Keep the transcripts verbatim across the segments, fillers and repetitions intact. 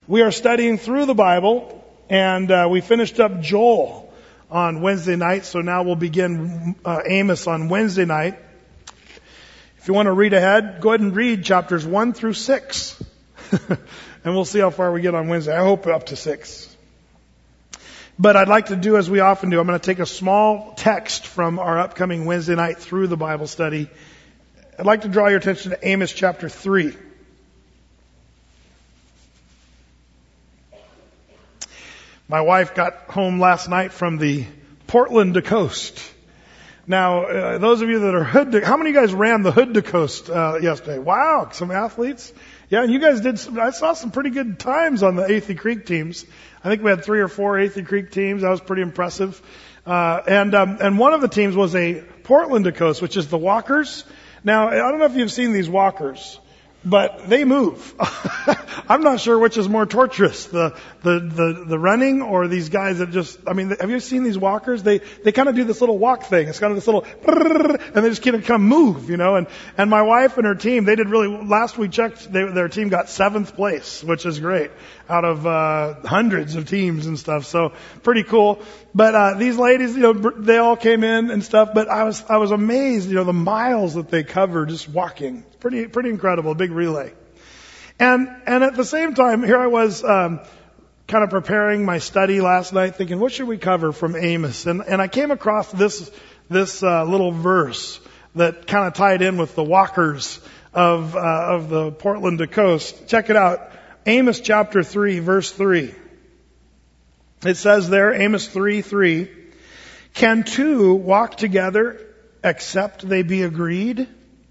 We are studying through the Bible, and uh, we finished up Joel on Wednesday night, so now we'll begin uh, Amos on Wednesday night. If you want to read ahead, go ahead and read chapters one through six, and we'll see how far we get on Wednesday. I hope up to six. But I'd like to do as we often do. I'm going to take a small text from our upcoming Wednesday night through the Bible study. I'd like to draw your attention to Amos chapter three. My wife got home last night from the Portland to Coast. Now, uh, those of you that are hood to, how many of you guys ran the hood to coast uh, yesterday? Wow, some athletes. Yeah, and you guys did some, I saw some pretty good times on the Athey Creek teams. I think we had three or four Athey Creek teams. That was pretty impressive. Uh, and, um, and one of the teams was a Portland to Coast, which is the walkers. Now, I don't know if you've seen these walkers, but they move. I'm not sure which is more torturous, the, the, the, the running or these guys that just, I mean, have you seen these walkers? They, they kind of do this little walk thing. It's kind of this little, and they just kind of, kind of move, you know, and, and my wife and her team, they did really, last we checked, they, their team got seventh place, which is great, out of, uh, hundreds of teams and stuff. So pretty cool. But, uh, these ladies, you know, they all came in and stuff, but I was, I was amazed, you know, the miles that they covered just walking. Pretty, pretty incredible, a big relay. And, and at the same time, here I was, um, kind of preparing my study last night thinking, what should we cover from Amos? And, and I came across this, this, uh, little verse that kind of tied in with the walkers of, uh, of the Portland to Coast. Check it out. Amos chapter three, verse three. It says there, Amos three, three, can two walk together except they be agreed?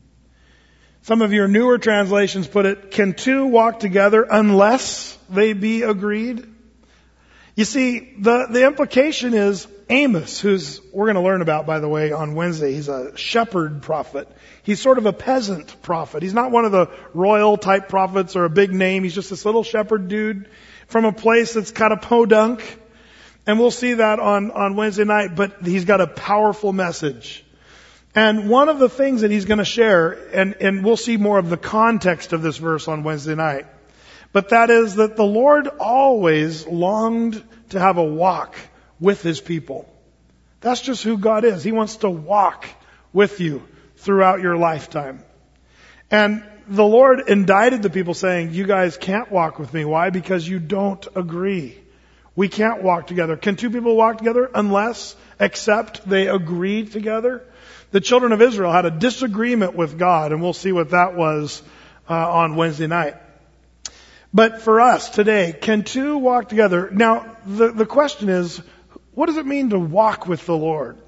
Some of your newer translations put it, can two walk together unless they be agreed? You see, the, the implication is Amos, who's, we're going to learn about, by the way, on Wednesday. He's a shepherd prophet. He's sort of a peasant prophet. He's not one of the royal type prophets or a big name. He's just this little shepherd dude from a place that's kind of podunk. And we'll see that on, on Wednesday night, but he's got a powerful message. And one of the things that he's going to share, and, and we'll see more of the context of this verse on Wednesday night, but that is that the Lord always longed to have a walk with His people. That's just who God is. He wants to walk with you throughout your lifetime. And the Lord indicted the people saying, you guys can't walk with me. Why? Because you don't agree. We can't walk together. Can two people walk together unless, except they agree together? The children of Israel had a disagreement with God, and we'll see what that was uh, on Wednesday night. But for us today, can two walk together? Now, the, the question is, what does it mean to walk with the Lord?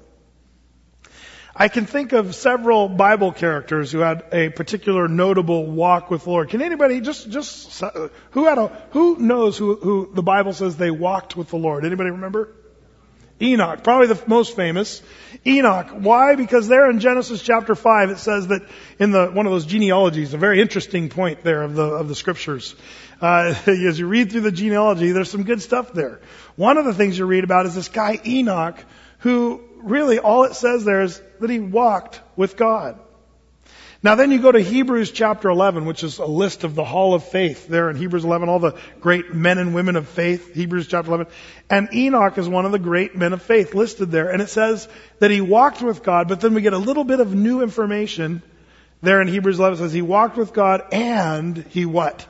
I can think of several Bible characters who had a particular notable walk with the Lord. Can anybody just just who had a who knows who who the Bible says they walked with the Lord? Anybody remember? Enoch, probably the most famous. Enoch. Why? Because there in Genesis chapter five, it says that in the one of those genealogies, a very interesting point there of the of the scriptures. Uh, as you read through the genealogy, there's some good stuff there. One of the things you read about is this guy Enoch, who really all it says there is that he walked with God. Now then you go to Hebrews chapter eleven, which is a list of the hall of faith there in Hebrews eleven, all the great men and women of faith, Hebrews chapter eleven. And Enoch is one of the great men of faith listed there. And it says that he walked with God, but then we get a little bit of new information there in Hebrews eleven. It says he walked with God and he what?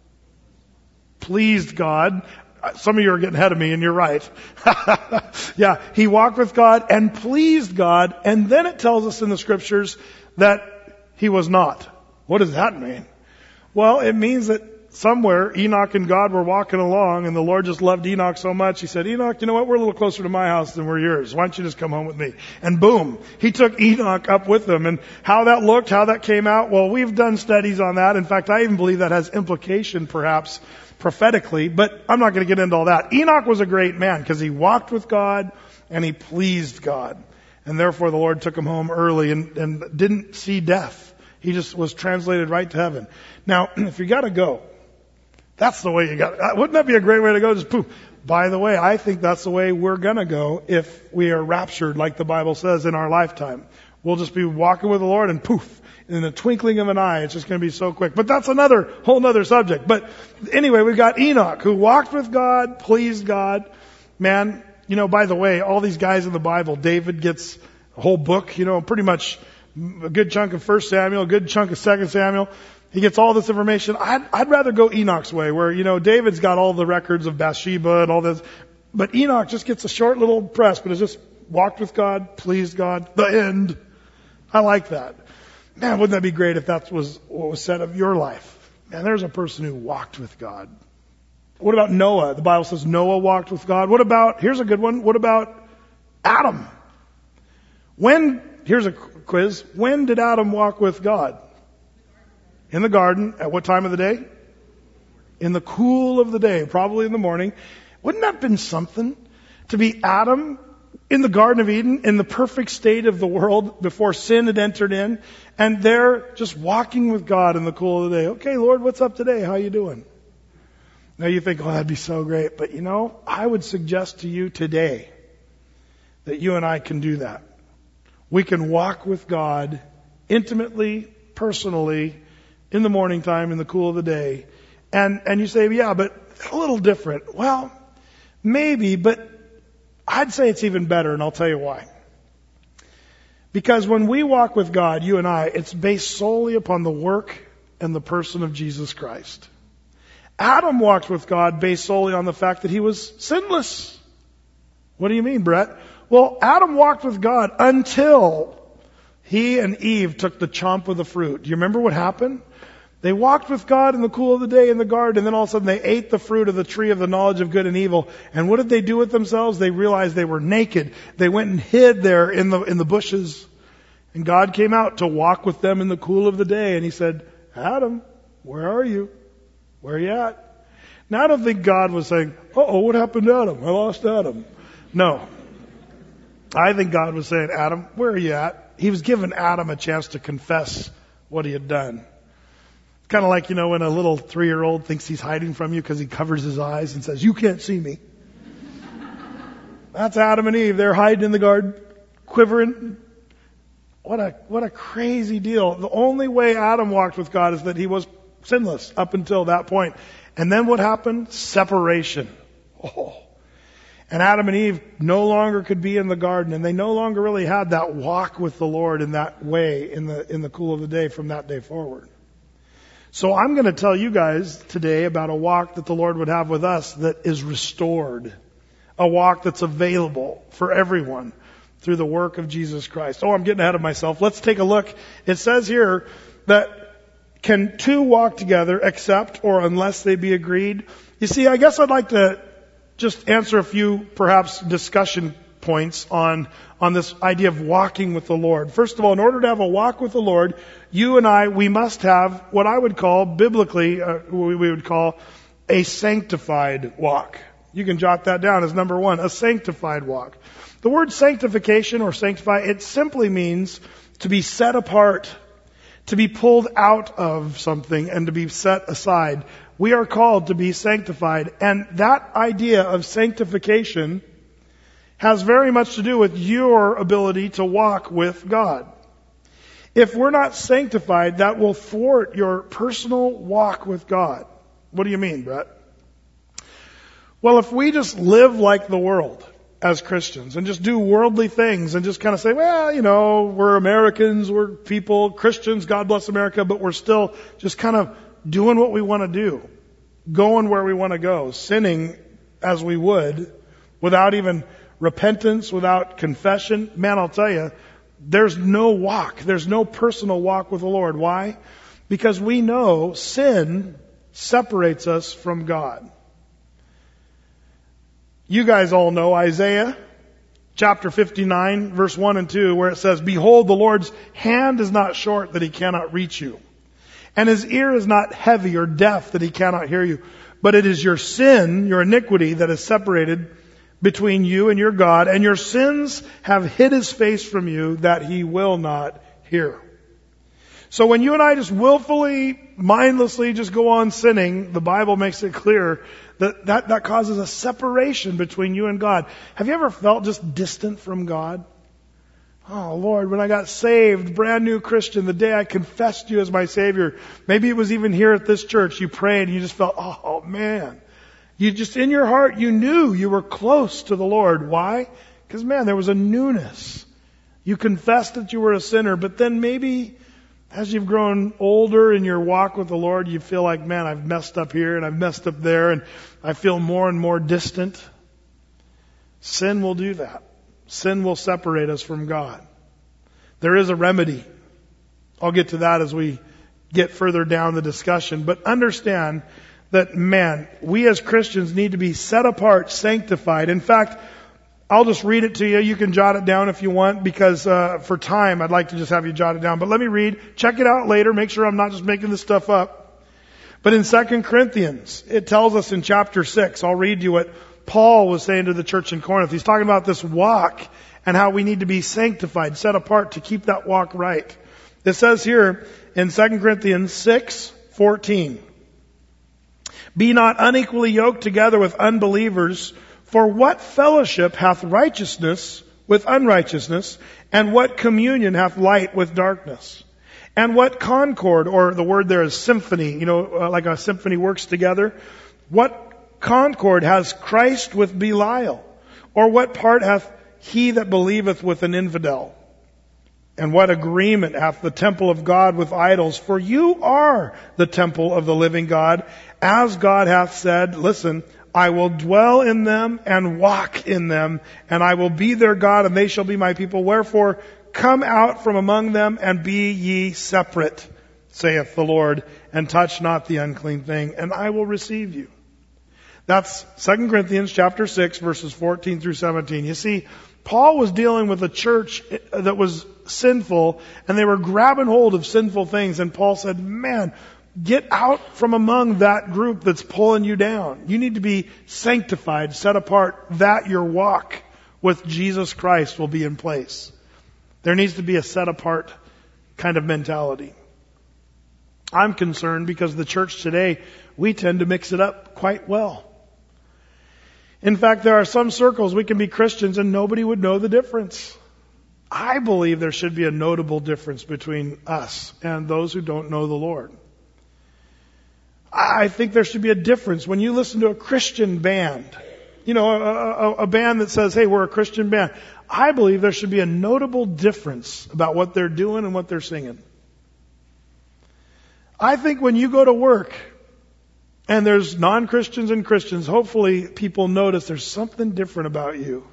Pleased God. Some of you are getting ahead of me, and you're right. Yeah, he walked with God and pleased God. And then it tells us in the scriptures that he was not. What does that mean? Well, it means that somewhere Enoch and God were walking along, and the Lord just loved Enoch so much, He said, Enoch, you know what? We're a little closer to my house than we're yours. Why don't you just come home with me? And boom, He took Enoch up with him. And how that looked, how that came out, well, we've done studies on that. In fact, I even believe that has implication, perhaps, prophetically, but I'm not going to get into all that. Enoch was a great man because he walked with God and he pleased God. And therefore the Lord took him home early and, and didn't see death. He just was translated right to heaven. Now, if you got to go, that's the way you got to. Wouldn't that be a great way to go? Just poof. By the way, I think that's the way we're going to go if we are raptured like the Bible says in our lifetime. We'll just be walking with the Lord and poof, in the twinkling of an eye, it's just going to be so quick. But that's another, whole nother subject. But anyway, we've got Enoch, who walked with God, pleased God. Man, you know, by the way, all these guys in the Bible, David gets a whole book, you know, pretty much a good chunk of First Samuel, a good chunk of Second Samuel. He gets all this information. I'd, I'd rather go Enoch's way, where, you know, David's got all the records of Bathsheba and all this. But Enoch just gets a short little press, but it's just walked with God, pleased God, the end. I like that. Man, wouldn't that be great if that was what was said of your life? Man, there's a person who walked with God. What about Noah? The Bible says Noah walked with God. What about, here's a good one, what about Adam? When, here's a quiz, when did Adam walk with God? In the garden. At what time of the day? In the cool of the day, probably in the morning. Wouldn't that have been something? To be Adam in the Garden of Eden, in the perfect state of the world before sin had entered in, and they're just walking with God in the cool of the day. Okay, Lord, what's up today? How you doing? Now you think, oh, that'd be so great. But you know, I would suggest to you today that you and I can do that. We can walk with God intimately, personally, in the morning time, in the cool of the day. And, and you say, yeah, but a little different. Well, maybe, but I'd say it's even better, and I'll tell you why. Because when we walk with God, you and I, it's based solely upon the work and the person of Jesus Christ. Adam walked with God based solely on the fact that he was sinless. What do you mean, Brett? Well, Adam walked with God until he and Eve took the chomp of the fruit. Do you remember what happened? They walked with God in the cool of the day in the garden, and then all of a sudden they ate the fruit of the tree of the knowledge of good and evil. And what did they do with themselves? They realized they were naked. They went and hid there in the in the bushes. And God came out to walk with them in the cool of the day. And he said, Adam, where are you? Where are you at? Now I don't think God was saying, uh-oh, what happened to Adam? I lost Adam. No. I think God was saying, Adam, where are you at? He was giving Adam a chance to confess what he had done. It's kind of like, you know, when a little three-year-old thinks he's hiding from you because he covers his eyes and says, you can't see me. That's Adam and Eve. They're hiding in the garden, quivering. What a, what a crazy deal. The only way Adam walked with God is that he was sinless up until that point. And then what happened? Separation. Oh. And Adam and Eve no longer could be in the garden, and they no longer really had that walk with the Lord in that way in the, in the cool of the day from that day forward. So I'm going to tell you guys today about a walk that the Lord would have with us that is restored. A walk that's available for everyone through the work of Jesus Christ. Oh, I'm getting ahead of myself. Let's take a look. It says here that can two walk together except or unless they be agreed? You see, I guess I'd like to just answer a few perhaps discussion points on on this idea of walking with the Lord. First of all, in order to have a walk with the Lord, you and I, we must have what I would call biblically, uh, we would call a sanctified walk. You can jot that down as number one, a sanctified walk. The word sanctification or sanctify, it simply means to be set apart, to be pulled out of something and to be set aside. We are called to be sanctified. And that idea of sanctification has very much to do with your ability to walk with God. If we're not sanctified, that will thwart your personal walk with God. What do you mean, Brett? Well, if we just live like the world as Christians and just do worldly things and just kind of say, well, you know, we're Americans, we're people, Christians, God bless America, but we're still just kind of doing what we want to do, going where we want to go, sinning as we would without even repentance, without confession, man, I'll tell you, there's no walk. There's no personal walk with the Lord. Why? Because we know sin separates us from God. You guys all know Isaiah chapter fifty-nine, verse one and two, where it says, behold, the Lord's hand is not short that he cannot reach you, and his ear is not heavy or deaf that he cannot hear you. But it is your sin, your iniquity, that is separated between you and your God, and your sins have hid his face from you that he will not hear. So when you and I just willfully, mindlessly just go on sinning, the Bible makes it clear that that, that causes a separation between you and God. Have you ever felt just distant from God? Oh, Lord, when I got saved, brand new Christian, the day I confessed you as my Savior, maybe it was even here at this church, you prayed and you just felt, oh man. You just, in your heart, you knew you were close to the Lord. Why? Because man, there was a newness. You confessed that you were a sinner, but then maybe as you've grown older in your walk with the Lord, you feel like, man, I've messed up here and I've messed up there and I feel more and more distant. Sin will do that. Sin will separate us from God. There is a remedy. I'll get to that as we get further down the discussion. But understand that, man, we as Christians need to be set apart, sanctified. In fact, I'll just read it to you. You can jot it down if you want, because uh, for time, I'd like to just have you jot it down. But let me read. Check it out later. Make sure I'm not just making this stuff up. But in Second Corinthians, it tells us in chapter six, I'll read you what Paul was saying to the church in Corinth. He's talking about this walk and how we need to be sanctified, set apart to keep that walk right. It says here in Second Corinthians six fourteen, be not unequally yoked together with unbelievers, for what fellowship hath righteousness with unrighteousness, and what communion hath light with darkness? And what concord, or the word there is symphony, you know, uh, like a symphony works together. What concord has Christ with Belial? Or what part hath he that believeth with an infidel? And what agreement hath the temple of God with idols? For you are the temple of the living God, as God hath said, listen, I will dwell in them and walk in them, and I will be their God, and they shall be my people. Wherefore, come out from among them and be ye separate, saith the Lord, and touch not the unclean thing, and I will receive you. That's Second Corinthians chapter six, verses fourteen through seventeen. You see, Paul was dealing with a church that was sinful, and they were grabbing hold of sinful things, and Paul said, man, get out from among that group that's pulling you down. You need to be sanctified, set apart, that your walk with Jesus Christ will be in place. There needs to be a set apart kind of mentality. I'm concerned because the church today, we tend to mix it up quite well. In fact, there are some circles we can be Christians and nobody would know the difference. I believe there should be a notable difference between us and those who don't know the Lord. I think there should be a difference when you listen to a Christian band. You know, a, a, a band that says, hey, we're a Christian band. I believe there should be a notable difference about what they're doing and what they're singing. I think when you go to work and there's non-Christians and Christians, hopefully people notice there's something different about you.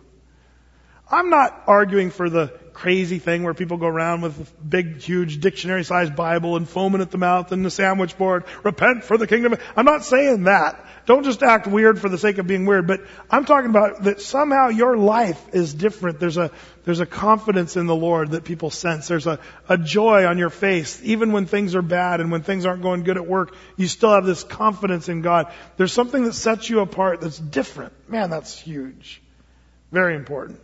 I'm not arguing for the crazy thing where people go around with a big, huge dictionary-sized Bible and foaming at the mouth and the sandwich board. Repent for the kingdom. I'm not saying that. Don't just act weird for the sake of being weird. But I'm talking about that somehow your life is different. There's a there's a confidence in the Lord that people sense. There's a, a joy on your face. Even when things are bad and when things aren't going good at work, you still have this confidence in God. There's something that sets you apart that's different. Man, that's huge. Very important.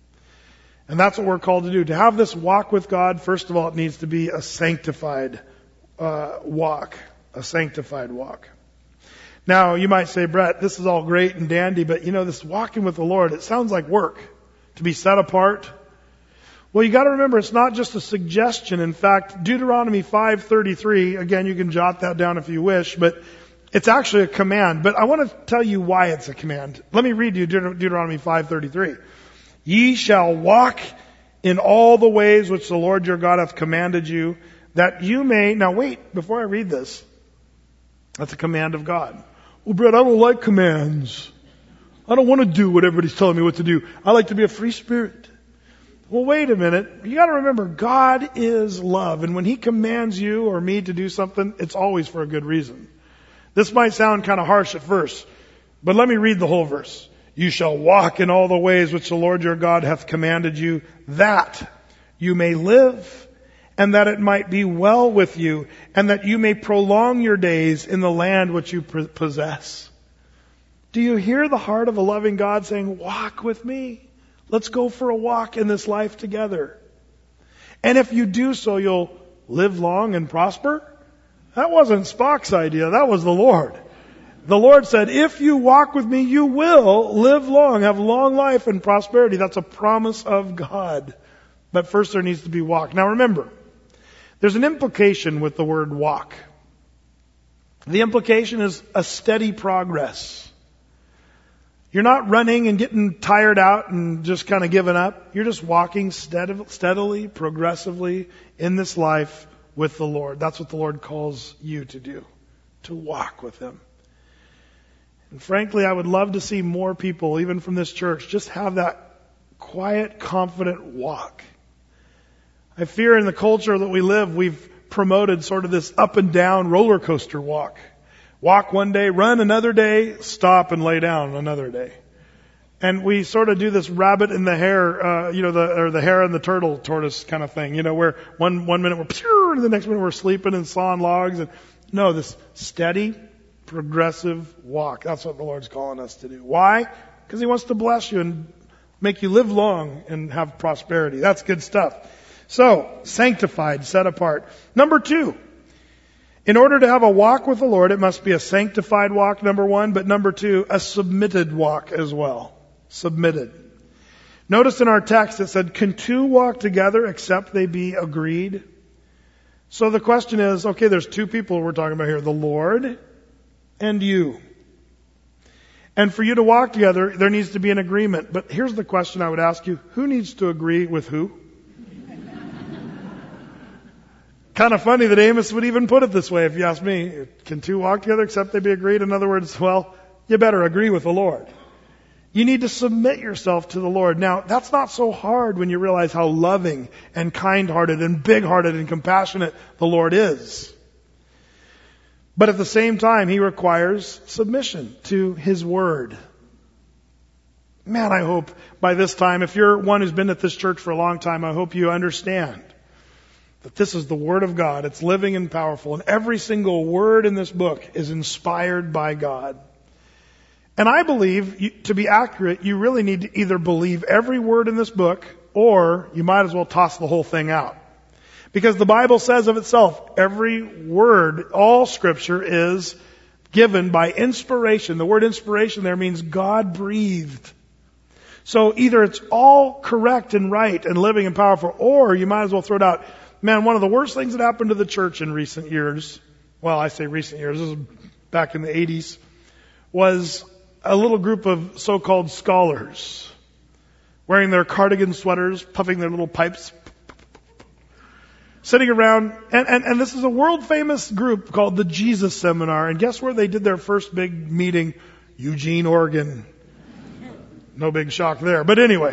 And that's what we're called to do. To have this walk with God, first of all, it needs to be a sanctified uh, walk. A sanctified walk. Now, you might say, Brett, this is all great and dandy, but you know, this walking with the Lord, it sounds like work. To be set apart. Well, you got to remember, it's not just a suggestion. In fact, Deuteronomy five thirty-three, again, you can jot that down if you wish, but it's actually a command. But I want to tell you why it's a command. Let me read you Deut- Deuteronomy five thirty-three. Ye shall walk in all the ways which the Lord your God hath commanded you, that you may... Now wait, before I read this. That's a command of God. Well, Brett, I don't like commands. I don't want to do what everybody's telling me what to do. I like to be a free spirit. Well, wait a minute. You got to remember, God is love. And when He commands you or me to do something, it's always for a good reason. This might sound kind of harsh at first, but let me read the whole verse. You shall walk in all the ways which the Lord your God hath commanded you, that you may live, and that it might be well with you, and that you may prolong your days in the land which you possess. Do you hear the heart of a loving God saying, walk with me? Let's go for a walk in this life together. And if you do so, you'll live long and prosper? That wasn't Spock's idea. That was the Lord. The Lord said, if you walk with me, you will live long, have long life and prosperity. That's a promise of God. But first there needs to be walk. Now remember, there's an implication with the word walk. The implication is a steady progress. You're not running and getting tired out and just kind of giving up. You're just walking steadily, progressively in this life with the Lord. That's what the Lord calls you to do, to walk with Him. And frankly, I would love to see more people, even from this church, just have that quiet, confident walk. I fear in the culture that we live, we've promoted sort of this up and down roller coaster walk. Walk one day, run another day, stop and lay down another day. And we sort of do this rabbit in the hare, uh, you know, the, or the hare and the turtle tortoise kind of thing, you know, where one, one minute we're pure and the next minute we're sleeping and sawing logs. And no, this steady, progressive walk. That's what the Lord's calling us to do. Why? Because He wants to bless you and make you live long and have prosperity. That's good stuff. So, sanctified, set apart. Number two. In order to have a walk with the Lord, it must be a sanctified walk, number one, but number two, a submitted walk as well. Submitted. Notice in our text it said, can two walk together except they be agreed? So the question is, okay, there's two people we're talking about here, the Lord and you. And for you to walk together, there needs to be an agreement. But here's the question I would ask you, who needs to agree with who? Kind of funny that Amos would even put it this way, if you ask me. Can two walk together except they be agreed? In other words, well, you better agree with the Lord. You need to submit yourself to the Lord. Now, that's not so hard when you realize how loving and kind-hearted and big-hearted and compassionate the Lord is. But at the same time, He requires submission to His Word. Man, I hope by this time, if you're one who's been at this church for a long time, I hope you understand that this is the Word of God. It's living and powerful. And every single word in this book is inspired by God. And I believe, you, to be accurate, you really need to either believe every word in this book, or you might as well toss the whole thing out. Because the Bible says of itself, every word, all Scripture is given by inspiration. The word inspiration there means God breathed. So either it's all correct and right and living and powerful, or you might as well throw it out. Man, one of the worst things that happened to the church in recent years, well, I say recent years, this is back in the eighties, was a little group of so-called scholars wearing their cardigan sweaters, puffing their little pipes, sitting around, and, and, and this is a world-famous group called the Jesus Seminar, and guess where they did their first big meeting? Eugene, Oregon. No big shock there, but anyway.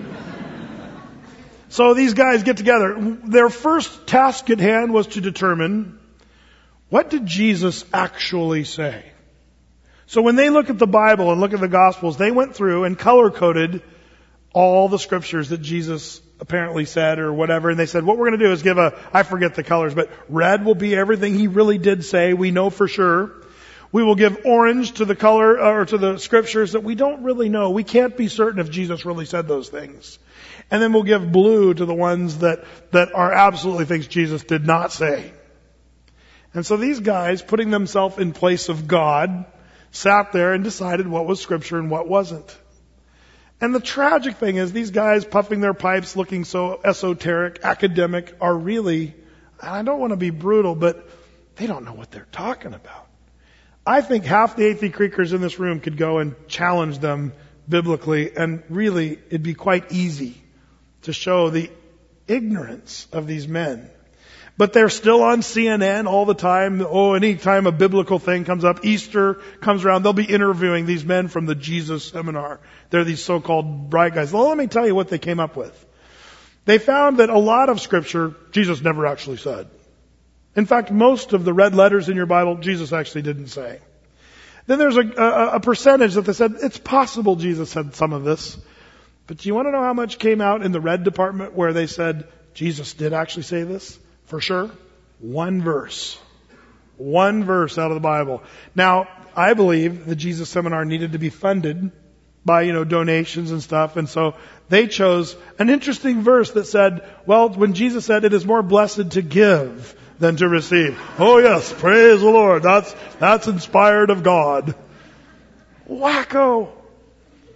So these guys get together. Their first task at hand was to determine, what did Jesus actually say? So when they look at the Bible and look at the Gospels, they went through and color-coded all the scriptures that Jesus apparently said or whatever. And they said, what we're going to do is give a, I forget the colors, but red will be everything He really did say. We know for sure. We will give orange to the color or to the scriptures that we don't really know. We can't be certain if Jesus really said those things. And then we'll give blue to the ones that, that are absolutely things Jesus did not say. And so these guys, putting themselves in place of God, sat there and decided what was Scripture and what wasn't. And the tragic thing is these guys puffing their pipes, looking so esoteric, academic, are really, and I don't want to be brutal, but they don't know what they're talking about. I think half the Athey Creekers in this room could go and challenge them biblically, and really it'd be quite easy to show the ignorance of these men. But they're still on C N N all the time. Oh, anytime a biblical thing comes up, Easter comes around, they'll be interviewing these men from the Jesus Seminar. They're these so-called bright guys. Well, let me tell you what they came up with. They found that a lot of Scripture, Jesus never actually said. In fact, most of the red letters in your Bible, Jesus actually didn't say. Then there's a, a, a percentage that they said, it's possible Jesus said some of this. But do you want to know how much came out in the red department where they said, Jesus did actually say this? For sure. One verse. One verse out of the Bible. Now, I believe the Jesus Seminar needed to be funded by, you know, donations and stuff. And so they chose an interesting verse that said, well, when Jesus said it is more blessed to give than to receive. Oh yes, praise the Lord. That's, that's inspired of God. Wacko.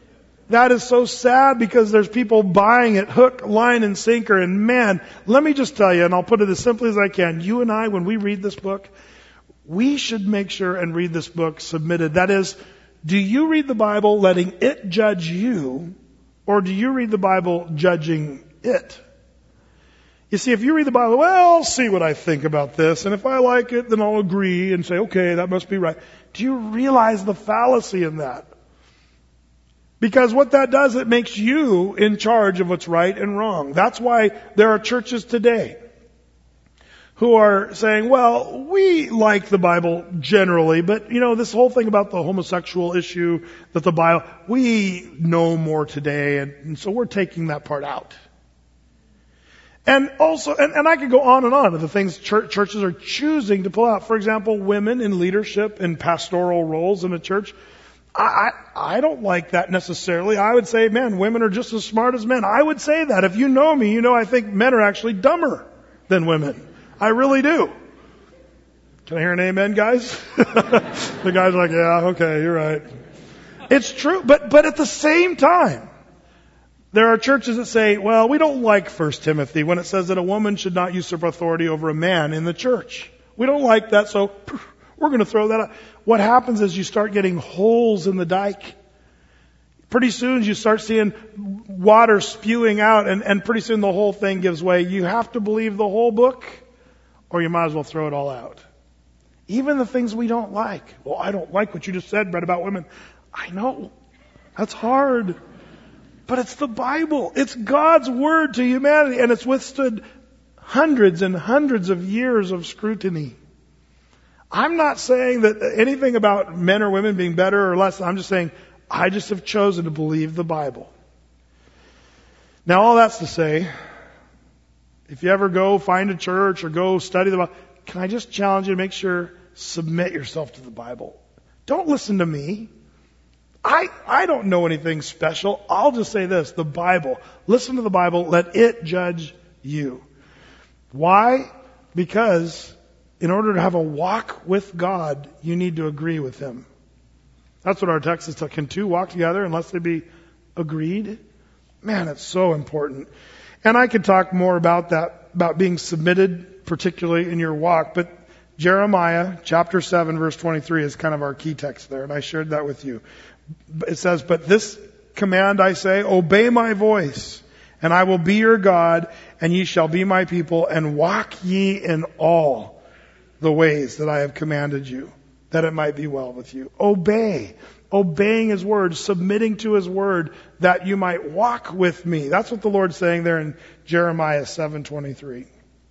That is so sad because there's people buying it hook, line, and sinker. And man, let me just tell you, and I'll put it as simply as I can. You and I, when we read this book, we should make sure and read this book submitted. That is, do you read the Bible letting it judge you, or do you read the Bible judging it? You see, if you read the Bible, well, I'll see what I think about this, and if I like it, then I'll agree and say, okay, that must be right. Do you realize the fallacy in that? Because what that does, it makes you in charge of what's right and wrong. That's why there are churches today who are saying, well, we like the Bible generally, but, you know, this whole thing about the homosexual issue, that the Bible, we know more today, and, and so we're taking that part out. And also, and, and I could go on and on of the things church, churches are choosing to pull out. For example, women in leadership and pastoral roles in a church. I, I, I don't like that necessarily. I would say, man, women are just as smart as men. I would say that. If you know me, you know I think men are actually dumber than women. I really do. Can I hear an amen, guys? The guy's like, yeah, okay, you're right. It's true. But, but at the same time, there are churches that say, well, we don't like First Timothy when it says that a woman should not usurp authority over a man in the church. We don't like that, so we're going to throw that out. What happens is you start getting holes in the dike. Pretty soon you start seeing water spewing out, and, and pretty soon the whole thing gives way. You have to believe the whole book, or you might as well throw it all out. Even the things we don't like. Well, I don't like what you just said, Brett, about women. I know. That's hard. But it's the Bible. It's God's word to humanity, and it's withstood hundreds and hundreds of years of scrutiny. I'm not saying that anything about men or women being better or less. I'm just saying I just have chosen to believe the Bible. Now, all that's to say, if you ever go find a church or go study the Bible, can I just challenge you to make sure, submit yourself to the Bible. Don't listen to me. I, I don't know anything special. I'll just say this, the Bible. Listen to the Bible. Let it judge you. Why? Because in order to have a walk with God, you need to agree with Him. That's what our text is talking. Can two walk together unless they be agreed? Man, it's so important. And I could talk more about that, about being submitted, particularly in your walk. But Jeremiah chapter seven, verse twenty-three is kind of our key text there. And I shared that with you. It says, but this command I say, obey my voice, and I will be your God, and ye shall be my people, and walk ye in all the ways that I have commanded you, that it might be well with you. Obey. Obeying His word, submitting to His word, that you might walk with me. That's what the Lord's saying there in Jeremiah seven twenty-three.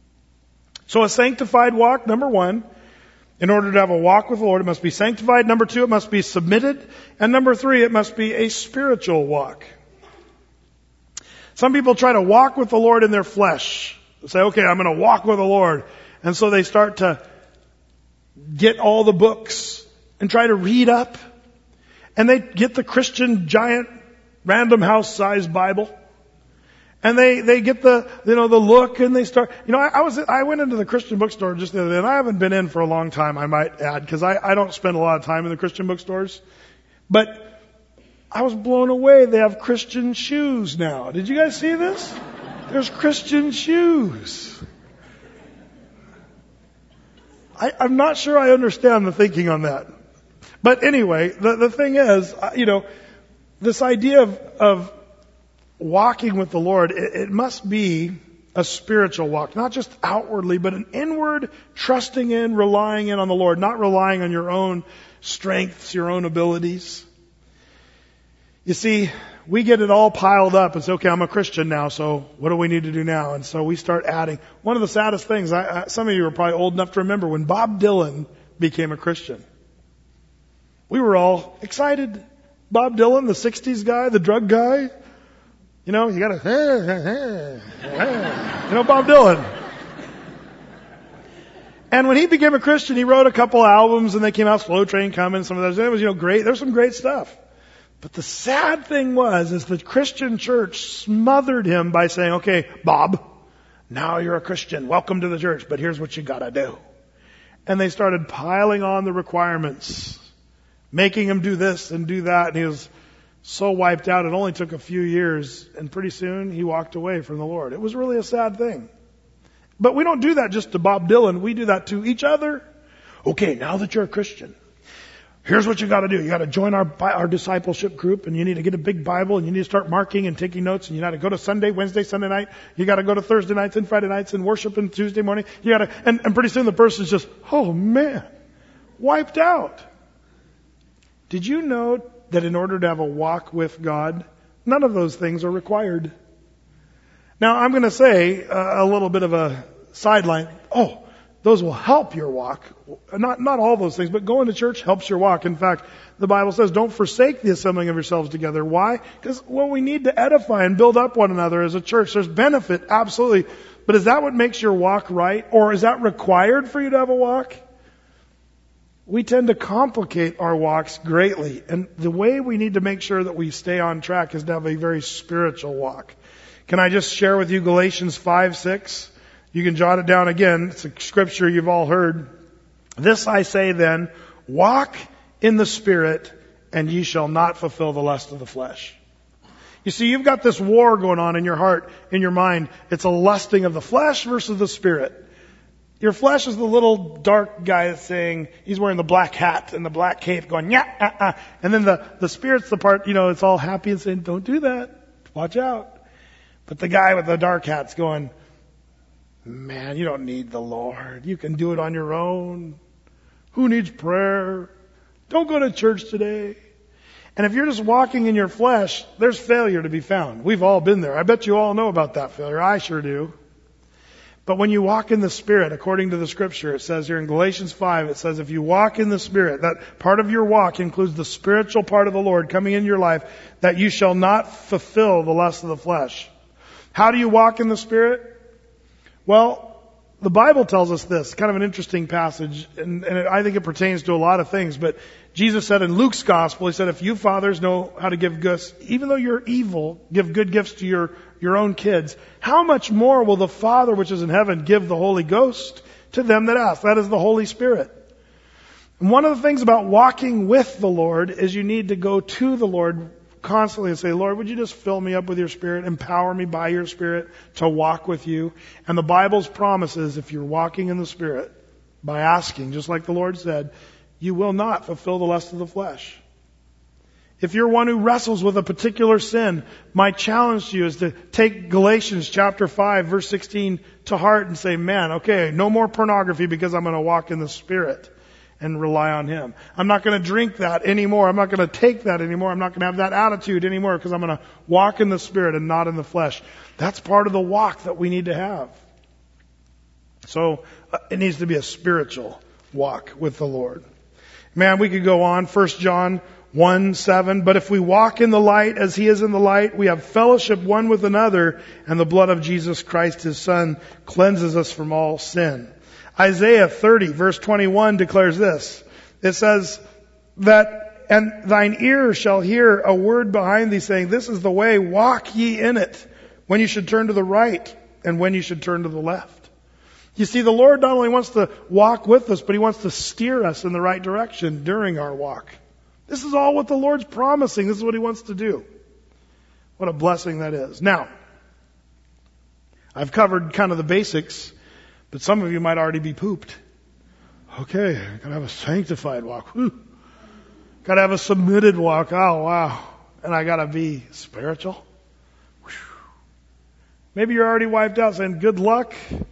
So a sanctified walk, number one, in order to have a walk with the Lord, it must be sanctified. Number two, it must be submitted. And number three, it must be a spiritual walk. Some people try to walk with the Lord in their flesh. They say, okay, I'm going to walk with the Lord. And so they start to get all the books and try to read up. And they get the Christian giant Random House sized Bible. And they, they get the, you know, the look, and they start, you know, I, I was, I went into the Christian bookstore just the other day, and I haven't been in for a long time, I might add, because I, I don't spend a lot of time in the Christian bookstores. But I was blown away. They have Christian shoes now. Did you guys see this? There's Christian shoes. I, I'm not sure I understand the thinking on that. But anyway, the, the thing is, you know, this idea of, of walking with the Lord, it, it must be a spiritual walk, not just outwardly, but an inward trusting in, relying in on the Lord, not relying on your own strengths, your own abilities. You see, we get it all piled up and say, okay, I'm a Christian now, so what do we need to do now? And so we start adding. One of the saddest things, I, I, some of you are probably old enough to remember when Bob Dylan became a Christian. We were all excited. Bob Dylan, the sixties guy, the drug guy. You know, you gotta, you know, Bob Dylan. And when he became a Christian, he wrote a couple albums, and they came out, Slow Train Coming, some of those. It was, you know, great. There's some great stuff. But the sad thing was, is the Christian church smothered him by saying, okay, Bob, now you're a Christian. Welcome to the church, but here's what you gotta do. And they started piling on the requirements, making him do this and do that, and he was so wiped out, it only took a few years, and pretty soon he walked away from the Lord. It was really a sad thing. But we don't do that just to Bob Dylan. We do that to each other. Okay, now that you're a Christian, here's what you got to do. You got to join our our discipleship group, and you need to get a big Bible, and you need to start marking and taking notes, and you got to go to Sunday, Wednesday, Sunday night. You got to go to Thursday nights and Friday nights and worship on Tuesday morning. You got to, and, and pretty soon the person's just, oh man, wiped out. Did you know that in order to have a walk with God, none of those things are required? Now, I'm going to say a, a little bit of a sideline. Oh, those will help your walk. Not not all those things, but going to church helps your walk. In fact, the Bible says, don't forsake the assembling of yourselves together. Why? Because, well, we need to edify and build up one another as a church. There's benefit, absolutely. But is that what makes your walk right? Or is that required for you to have a walk? We tend to complicate our walks greatly. And the way we need to make sure that we stay on track is to have a very spiritual walk. Can I just share with you Galatians five six? You can jot it down again. It's a scripture you've all heard. This I say then, walk in the Spirit, and ye shall not fulfill the lust of the flesh. You see, you've got this war going on in your heart, in your mind. It's a lusting of the flesh versus the Spirit. Your flesh is the little dark guy that's saying, he's wearing the black hat and the black cape going, yeah, uh, uh. And then the, the Spirit's the part, you know, it's all happy and saying, don't do that. Watch out. But the guy with the dark hat's going, man, you don't need the Lord. You can do it on your own. Who needs prayer? Don't go to church today. And if you're just walking in your flesh, there's failure to be found. We've all been there. I bet you all know about that failure. I sure do. But when you walk in the Spirit, according to the Scripture, it says here in Galatians five, it says if you walk in the Spirit, that part of your walk includes the spiritual part of the Lord coming in your life, that you shall not fulfill the lust of the flesh. How do you walk in the Spirit? Well, the Bible tells us this, kind of an interesting passage, and, and it, I think it pertains to a lot of things, but Jesus said in Luke's Gospel, he said, if you fathers know how to give gifts, even though you're evil, give good gifts to your, your own kids, how much more will the Father which is in heaven give the Holy Ghost to them that ask? That is the Holy Spirit. And one of the things about walking with the Lord is you need to go to the Lord constantly and say, Lord, would you just fill me up with your Spirit, empower me by your Spirit to walk with you? And the Bible's promise is if you're walking in the Spirit by asking, just like the Lord said, you will not fulfill the lust of the flesh. If you're one who wrestles with a particular sin, my challenge to you is to take Galatians chapter five, verse sixteen to heart and say, man, okay, no more pornography because I'm going to walk in the Spirit and rely on Him. I'm not going to drink that anymore. I'm not going to take that anymore. I'm not going to have that attitude anymore because I'm going to walk in the Spirit and not in the flesh. That's part of the walk that we need to have. So uh, it needs to be a spiritual walk with the Lord. Man, we could go on. First John one seven. But if we walk in the light as He is in the light, we have fellowship one with another, and the blood of Jesus Christ, His Son, cleanses us from all sin. Isaiah thirty verse twenty-one declares this. It says that, and thine ear shall hear a word behind thee saying, this is the way, walk ye in it, when you should turn to the right and when you should turn to the left. You see, the Lord not only wants to walk with us, but He wants to steer us in the right direction during our walk. This is all what the Lord's promising. This is what He wants to do. What a blessing that is. Now, I've covered kind of the basics, but some of you might already be pooped. Okay, I gotta have a sanctified walk. Whew. Gotta have a submitted walk. Oh, wow. And I gotta be spiritual. Whew. Maybe you're already wiped out saying, good luck.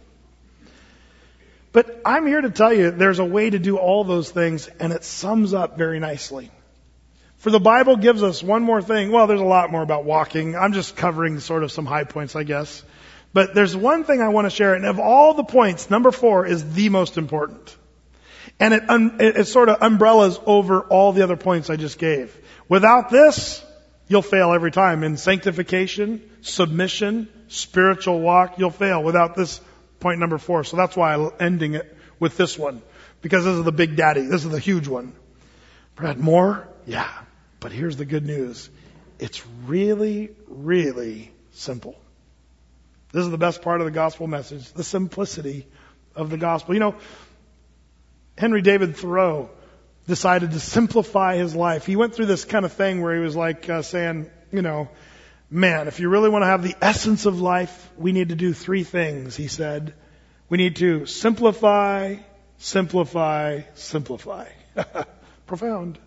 But I'm here to tell you there's a way to do all those things, and it sums up very nicely. For the Bible gives us one more thing. Well, there's a lot more about walking. I'm just covering sort of some high points, I guess. But there's one thing I want to share, and of all the points, number four is the most important. And it, un, it, it sort of umbrellas over all the other points I just gave. Without this, you'll fail every time. In sanctification, submission, spiritual walk, you'll fail without this point number four. So that's why I'm ending it with this one. Because this is the big daddy. This is the huge one. Brad, more? Yeah. But here's the good news. It's really, really simple. This is the best part of the gospel message. The simplicity of the gospel. You know, Henry David Thoreau, decided to simplify his life. He went through this kind of thing where he was like uh, saying, you know, man, if you really want to have the essence of life, we need to do three things, he said. We need to simplify, simplify, simplify. Profound.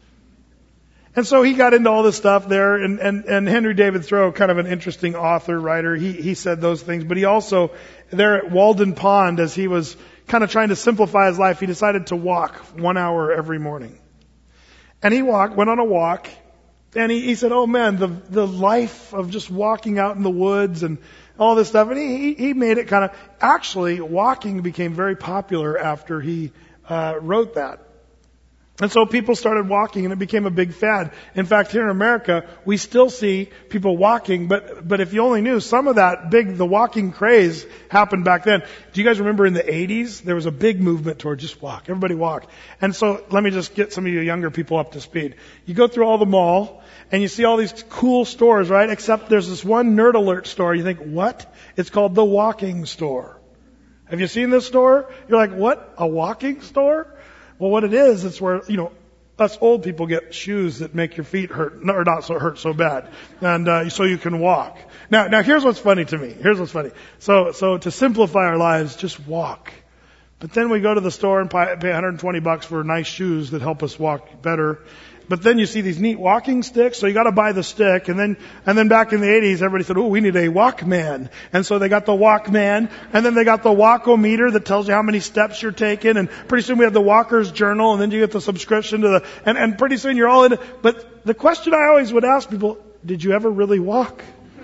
And so he got into all this stuff there, and, and, and Henry David Thoreau, kind of an interesting author, writer, he, he said those things, but he also, there at Walden Pond, as he was kind of trying to simplify his life, he decided to walk one hour every morning. And he walked, went on a walk, and he, he said, oh man, the, the life of just walking out in the woods and all this stuff, and he, he made it kind of, actually, walking became very popular after he uh, wrote that. And so people started walking, and it became a big fad. In fact, here in America, we still see people walking, but but if you only knew, some of that big, the walking craze happened back then. Do you guys remember in the eighties, there was a big movement toward just walk. Everybody walk. And so let me just get some of you younger people up to speed. You go through all the mall, and you see all these cool stores, right? Except there's this one Nerd Alert store. You think, what? It's called the Walking Store. Have you seen this store? You're like, what? A walking store? Well, what it is, it's where, you know, us old people get shoes that make your feet hurt, or not so hurt so bad, and uh, so you can walk. Now, now here's what's funny to me. Here's what's funny. So, so to simplify our lives, just walk. But then we go to the store and pay one hundred twenty bucks for nice shoes that help us walk better. But then you see these neat walking sticks, so you got to buy the stick. And then, and then back in the eighties, everybody said, "Oh, we need a Walkman." And so they got the Walkman, and then they got the Walkometer that tells you how many steps you're taking. And pretty soon we have the Walker's Journal, and then you get the subscription to the, and, and pretty soon you're all in it. But the question I always would ask people: did you ever really walk?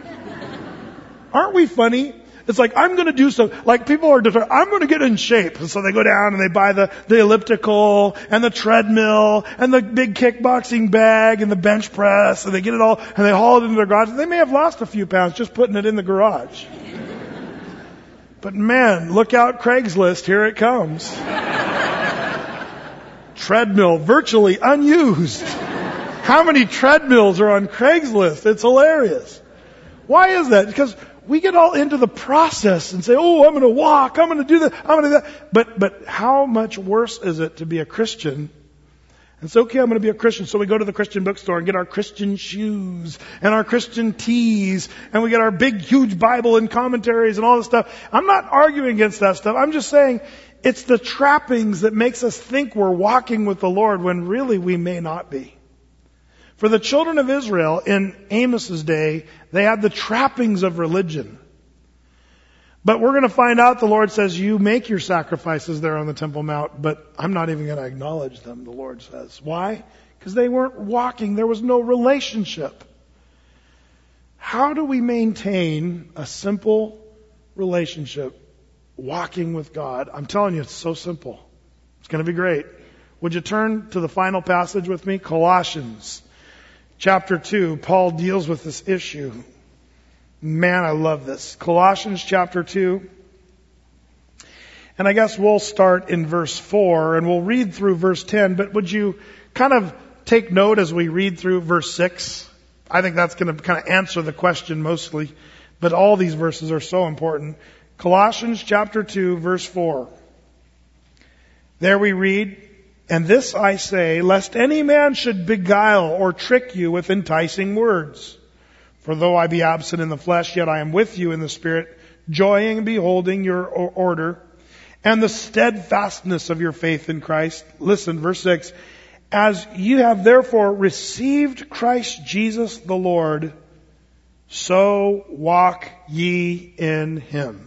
Aren't we funny? It's like, I'm going to do so, like people are different, I'm going to get in shape. And so they go down and they buy the, the elliptical and the treadmill and the big kickboxing bag and the bench press, and they get it all and they haul it into their garage. They may have lost a few pounds just putting it in the garage. But man, look out, Craigslist, here it comes. Treadmill, virtually unused. How many treadmills are on Craigslist? It's hilarious. Why is that? Because we get all into the process and say, oh, I'm going to walk, I'm going to do that, I'm going to do that. But, but how much worse is it to be a Christian? And it's okay, I'm going to be a Christian. So we go to the Christian bookstore and get our Christian shoes and our Christian tees, and we get our big, huge Bible and commentaries and all this stuff. I'm not arguing against that stuff. I'm just saying it's the trappings that makes us think we're walking with the Lord when really we may not be. For the children of Israel in Amos's day, they had the trappings of religion. But we're going to find out, the Lord says, you make your sacrifices there on the Temple Mount, but I'm not even going to acknowledge them, the Lord says. Why? Because they weren't walking. There was no relationship. How do we maintain a simple relationship, walking with God? I'm telling you, it's so simple. It's going to be great. Would you turn to the final passage with me? Colossians chapter two. Paul deals with this issue. Man, I love this. Colossians chapter two. And I guess we'll start in verse four and we'll read through verse ten. But would you kind of take note as we read through verse six? I think that's going to kind of answer the question mostly. But all these verses are so important. Colossians chapter two, verse four. There we read, "And this I say, lest any man should beguile or trick you with enticing words. For though I be absent in the flesh, yet I am with you in the Spirit, joying and beholding your order and the steadfastness of your faith in Christ." Listen, verse six. "As you have therefore received Christ Jesus the Lord, so walk ye in him,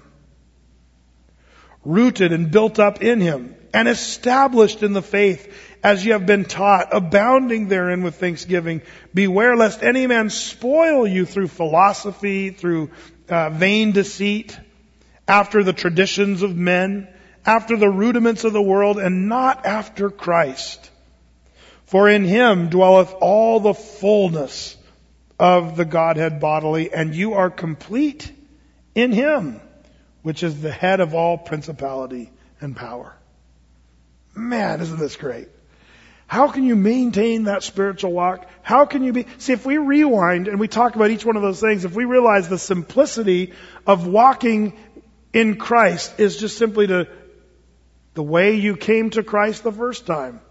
rooted and built up in him, and established in the faith as ye have been taught, abounding therein with thanksgiving. Beware lest any man spoil you through philosophy, through uh, vain deceit, after the traditions of men, after the rudiments of the world, and not after Christ. For in him dwelleth all the fullness of the Godhead bodily, and you are complete in him, which is the head of all principality and power." Man, isn't this great? How can you maintain that spiritual walk? How can you be... See, if we rewind and we talk about each one of those things, if we realize the simplicity of walking in Christ is just simply to the way you came to Christ the first time.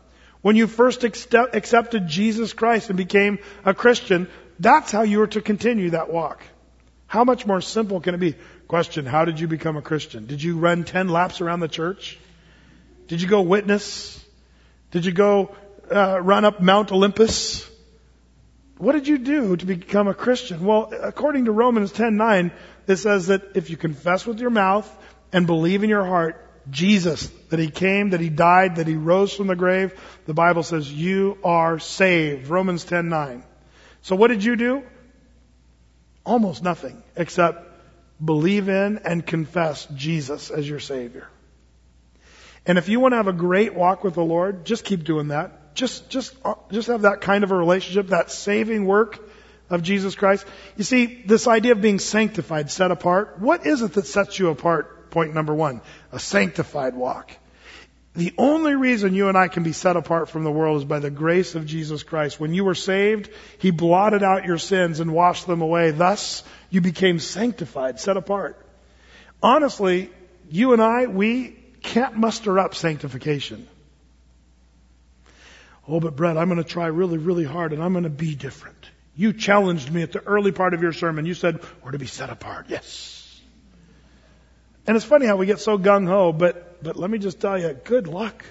When you first accept, accepted Jesus Christ and became a Christian, that's how you were to continue that walk. How much more simple can it be? Question, how did you become a Christian? Did you run ten laps around the church? Did you go witness? Did you go uh, run up Mount Olympus? What did you do to become a Christian? Well, according to Romans ten nine, it says that if you confess with your mouth and believe in your heart Jesus, that He came, that He died, that He rose from the grave, the Bible says you are saved. Romans ten nine. So what did you do? Almost nothing except believe in and confess Jesus as your Savior. And if you want to have a great walk with the Lord, just keep doing that. Just, just, just have that kind of a relationship, that saving work of Jesus Christ. You see, this idea of being sanctified, set apart, what is it that sets you apart? Point number one, a sanctified walk. The only reason you and I can be set apart from the world is by the grace of Jesus Christ. When you were saved, He blotted out your sins and washed them away. Thus, you became sanctified, set apart. Honestly, you and I, we can't muster up sanctification. Oh, but Brett, I'm going to try really, really hard and I'm going to be different. You challenged me at the early part of your sermon. You said, we're to be set apart. Yes. And it's funny how we get so gung-ho, but, but let me just tell you, good luck.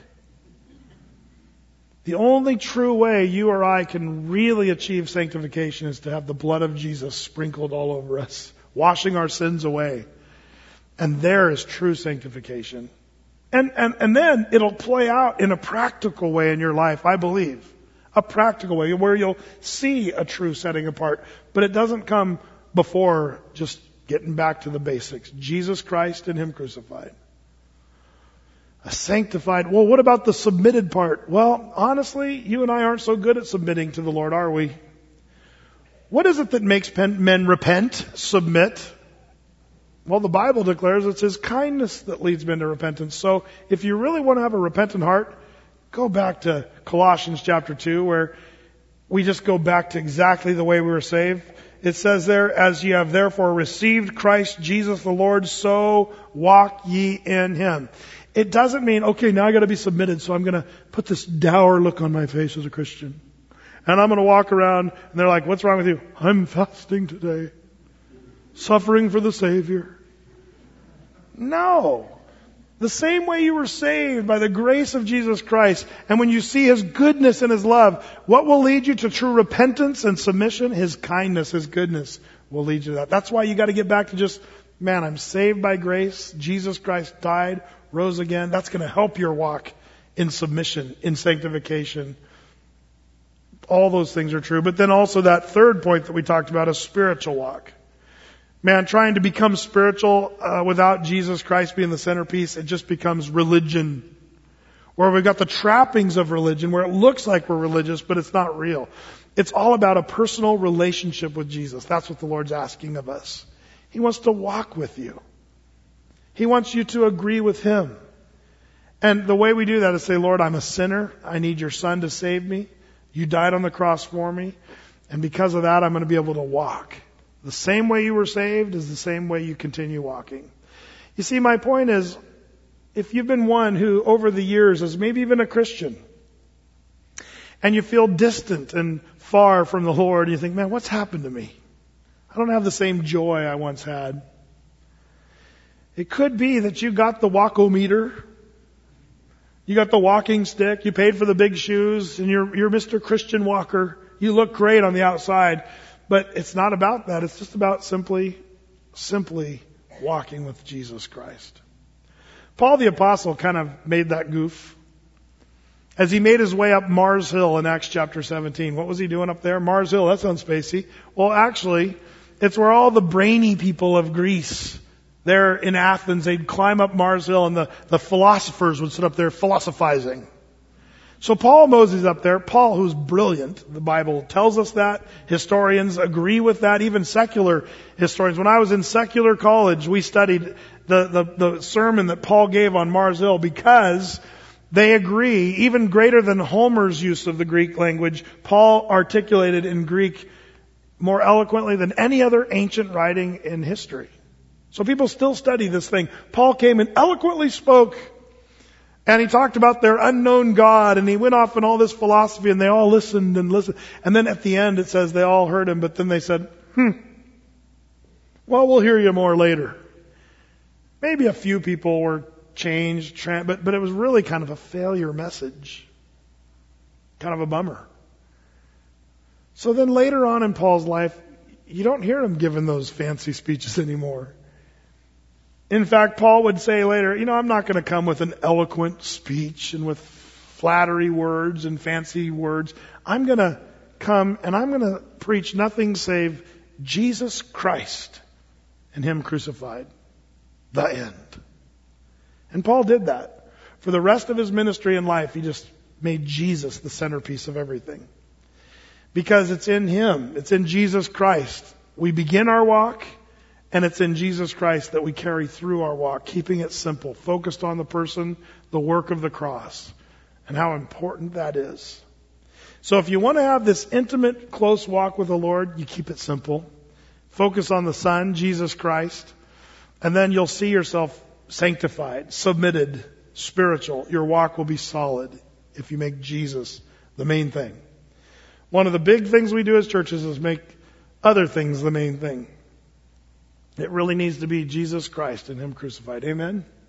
The only true way you or I can really achieve sanctification is to have the blood of Jesus sprinkled all over us, washing our sins away. And there is true sanctification. And, and, and then it'll play out in a practical way in your life, I believe. A practical way where you'll see a true setting apart. But it doesn't come before just getting back to the basics. Jesus Christ and Him crucified. A sanctified. Well, what about the submitted part? Well, honestly, you and I aren't so good at submitting to the Lord, are we? What is it that makes men repent, submit? Well, the Bible declares it's His kindness that leads men to repentance. So if you really want to have a repentant heart, go back to Colossians chapter two, where we just go back to exactly the way we were saved. It says there, as ye have therefore received Christ Jesus the Lord, so walk ye in Him. It doesn't mean, okay, now I got to be submitted, so I'm going to put this dour look on my face as a Christian. And I'm going to walk around, and they're like, what's wrong with you? I'm fasting today. Suffering for the Savior. No. The same way you were saved by the grace of Jesus Christ, and when you see His goodness and His love, what will lead you to true repentance and submission? His kindness, His goodness will lead you to that. That's why you got to get back to just, man, I'm saved by grace. Jesus Christ died, rose again. That's going to help your walk in submission, in sanctification. All those things are true. But then also that third point that we talked about, a spiritual walk. Man, trying to become spiritual uh, without Jesus Christ being the centerpiece, it just becomes religion. Where we've got the trappings of religion, where it looks like we're religious, but it's not real. It's all about a personal relationship with Jesus. That's what the Lord's asking of us. He wants to walk with you. He wants you to agree with Him. And the way we do that is say, Lord, I'm a sinner. I need your Son to save me. You died on the cross for me. And because of that, I'm going to be able to walk. The same way you were saved is the same way you continue walking. You see, my point is, if you've been one who over the years is maybe even a Christian, and you feel distant and far from the Lord, you think, man, what's happened to me? I don't have the same joy I once had. It could be that you got the walkometer, you got the walking stick, you paid for the big shoes, and you're, you're Mister Christian Walker. You look great on the outside. But it's not about that. It's just about simply, simply walking with Jesus Christ. Paul the Apostle kind of made that goof. As he made his way up Mars Hill in Acts chapter seventeen. What was he doing up there? Mars Hill, that sounds spacey. Well, actually, it's where all the brainy people of Greece, there in Athens, they'd climb up Mars Hill and the, the philosophers would sit up there philosophizing. So Paul Moses up there, Paul who's brilliant, the Bible tells us that. Historians agree with that, even secular historians. When I was in secular college, we studied the, the, the sermon that Paul gave on Mars Hill because they agree, even greater than Homer's use of the Greek language, Paul articulated in Greek more eloquently than any other ancient writing in history. So people still study this thing. Paul came and eloquently spoke And he talked about their unknown God, and he went off in all this philosophy, and they all listened and listened. And then at the end it says they all heard him, but then they said, hmm, well, we'll hear you more later. Maybe a few people were changed, but, but it was really kind of a failure message. Kind of a bummer. So then later on in Paul's life, you don't hear him giving those fancy speeches anymore. In fact, Paul would say later, you know, I'm not going to come with an eloquent speech and with flattery words and fancy words. I'm going to come and I'm going to preach nothing save Jesus Christ and Him crucified. The end. And Paul did that. For the rest of his ministry and life, he just made Jesus the centerpiece of everything. Because it's in Him, it's in Jesus Christ. We begin our walk, and it's in Jesus Christ that we carry through our walk, keeping it simple, focused on the person, the work of the cross, and how important that is. So if you want to have this intimate, close walk with the Lord, you keep it simple. Focus on the Son, Jesus Christ, and then you'll see yourself sanctified, submitted, spiritual. Your walk will be solid if you make Jesus the main thing. One of the big things we do as churches is make other things the main thing. It really needs to be Jesus Christ and Him crucified. Amen?